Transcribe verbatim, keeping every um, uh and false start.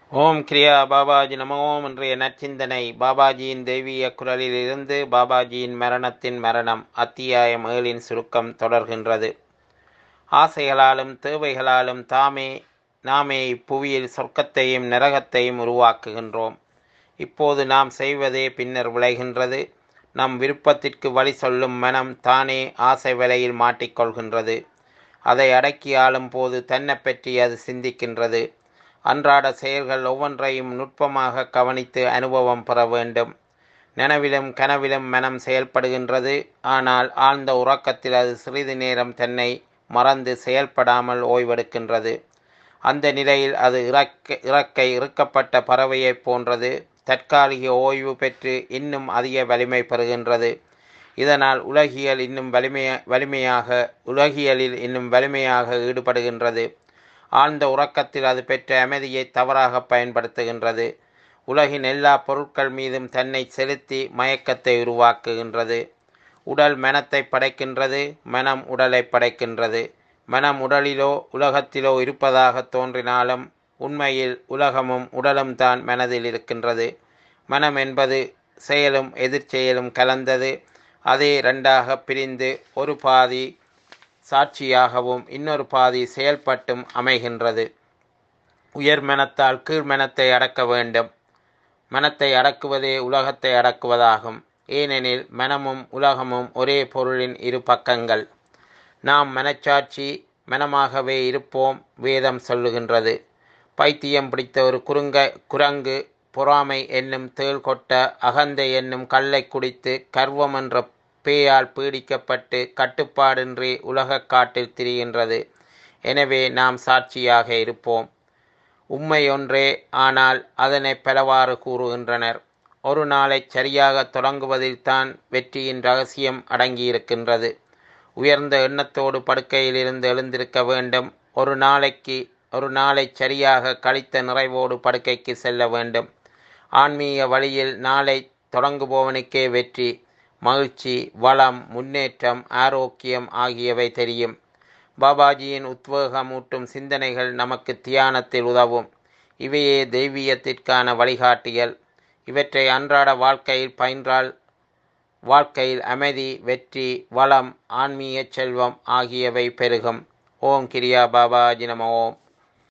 ஓம் கிரியா பாபாஜி நம ஓம். இன்றைய நற்சிந்தனை பாபாஜியின் தெய்வீக குரலில் இருந்து பாபாஜியின் மரணத்தின் மரணம் அத்தியாயம் ஏழின் சுருக்கம் தொடர்கின்றது. ஆசைகளாலும் தேவைகளாலும் தாமே நாமே இப்புவியில் சொர்க்கத்தையும் நரகத்தையும் உருவாக்குகின்றோம். இப்போது நாம் செய்வதே பின்னர் விளைகின்றது. நம் விருப்பத்திற்கு வழி சொல்லும் மனம் தானே ஆசை வலையில் மாட்டிக்கொள்கின்றது. அதை அடக்கி ஆளும் போது தன்னை பற்றி அது சிந்திக்கின்றது. அன்றாட செயல்கள் ஒவ்வொன்றையும் நுட்பமாக கவனித்து அனுபவம் பெற வேண்டும். நனவிலும் கனவிலும் மனம் செயல்படுகின்றது. ஆனால் ஆழ்ந்த உறக்கத்தில் அது சிறிது நேரம் தன்னை மறந்து செயல்படாமல் ஓய்வெடுக்கின்றது. அந்த நிலையில் அது இறக்க இறக்கை இறுக்கப்பட்ட பறவையைப் போன்றது. தற்காலிக ஓய்வு பெற்று இன்னும் அதிக வலிமை பெறுகின்றது. இதனால் உலகியல் இன்னும் வலிமைய வலிமையாக உலகியலில் இன்னும் வலிமையாக ஈடுபடுகின்றது. ஆழ்ந்த உறக்கத்தில் அது பெற்ற அமைதியை தவறாக பயன்படுத்துகின்றது. உலகின் எல்லா பொருட்கள் மீதும் தன்னை செலுத்தி மயக்கத்தை உருவாக்குகின்றது. உடல் மனத்தை படைக்கின்றது, மனம் உடலை படைக்கின்றது. மனம் உடலிலோ உலகத்திலோ இருப்பதாக தோன்றினாலும் உண்மையில் உலகமும் உடலும் தான் மனதில் இருக்கின்றது. மனம் என்பது செயலும் எதிர்ச்செயலும் கலந்தது. அதே இரண்டாக பிரிந்து ஒரு பாதி சாட்சியாகவும் இன்னொரு பாதி செயல்பட்டும் அமைகின்றது. உயர் மனத்தால் கீழ் மனத்தை அடக்க வேண்டும். மனத்தை அடக்குவதே உலகத்தை அடக்குவதாகும். ஏனெனில் மனமும் உலகமும் ஒரே பொருளின் இரு பக்கங்கள். நாம் மனச்சாட்சி மனமாகவே இருப்போம் வேதம் சொல்லுகின்றது. பைத்தியம் பிடித்த ஒரு குறுங்க குரங்கு பொறாமை என்னும் தேள் கொட்ட அகந்தை என்னும் கல்லை குடித்து கர்வம் என்ற பேயால் பீடிக்கப்பட்டு கட்டுப்பாடின்றி உலக காட்டில் திரிகின்றது. எனவே நாம் சாட்சியாக இருப்போம். உண்மை ஒன்றே, ஆனால் அதனை பலவாறு கூறுகின்றனர். ஒரு நாளை சரியாக தொடங்குவதில் தான் வெற்றியின் ரகசியம் அடங்கியிருக்கின்றது. உயர்ந்த எண்ணத்தோடு படுக்கையில் இருந்து எழுந்திருக்க வேண்டும். ஒரு நாளைக்கு ஒரு நாளை சரியாக கழித்த நிறைவோடு படுக்கைக்கு செல்ல வேண்டும். ஆன்மீக வழியில் நாளை தொடங்குபவனுக்கே வெற்றி, மகிழ்ச்சி, வளம், முன்னேற்றம், ஆரோக்கியம் ஆகியவை தெரியும். பாபாஜியின் உத்வேகமூட்டும் சிந்தனைகள் நமக்கு தியானத்தில் உதவும். இவையே தெய்வீகத்திற்கான வழிகாட்டிகள். இவற்றை அன்றாட வாழ்க்கையில் பயின்றால் வாழ்க்கையில் அமைதி, வெற்றி, வளம், ஆன்மீக செல்வம் ஆகியவை பெருகும். ஓம் கிரியா பாபாஜி நம ஓம்.